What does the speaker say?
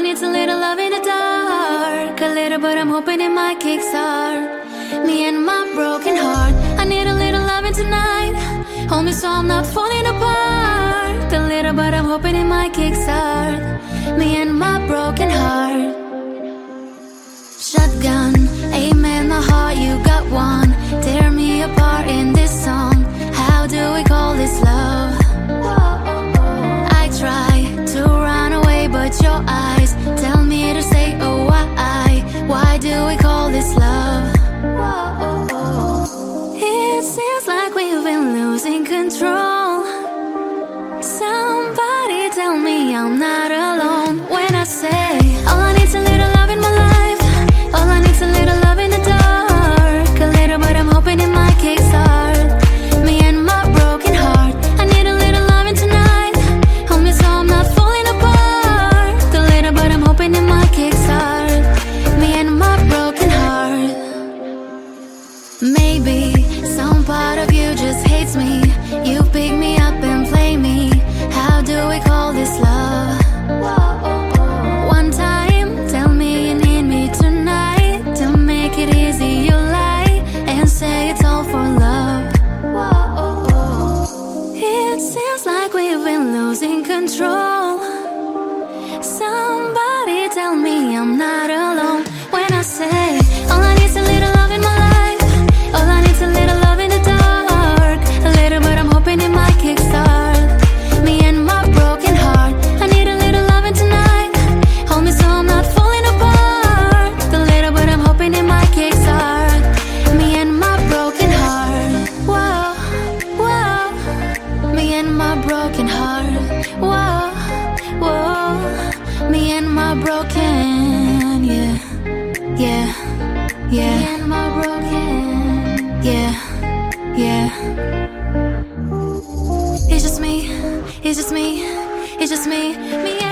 need's a little love in the dark. A little, but I'm hoping it might kickstart me and my broken heart. I need a little loving tonight. Hold me so I'm not falling apart. A little, but I'm hoping it might kickstart me and my broken heart. Shotgun, aim at my heart, you got one. Tear me apart in this song. How do we call this love? I try to run away, but your eyes tell me to stay. Oh, why do we call this love? It seems like we've been losing control. Somebody tell me I'm not alone when I say all I need's a little love in my life. All I need's a little love in the dark. A little, but I'm hoping it might kickstart me and my broken heart. I need a little loving tonight. Hold me so I'm not falling apart. A little, but I'm hoping it might kickstart me and my broken heart. Maybe some part of you just hates me. You pick me up and play me. How do we call this love? One time, tell me you need me tonight. To make it easy, you lie and say it's all for love. It seems like we've been losing control. Somebody tell me I'm not alone when I say all I need's a little love in my life. All I need's a little love in the dark. A little, but I'm hoping it might kickstart me and my broken heart. I need a little loving tonight. Hold me so I'm not falling apart. A little, but I'm hoping it might kickstart me and my broken heart. Whoa, whoa, me and my broken heart. Whoa, whoa, me and my broken, yeah, yeah, yeah. Me and my broken, yeah, yeah. It's just me, it's just me, it's just me, me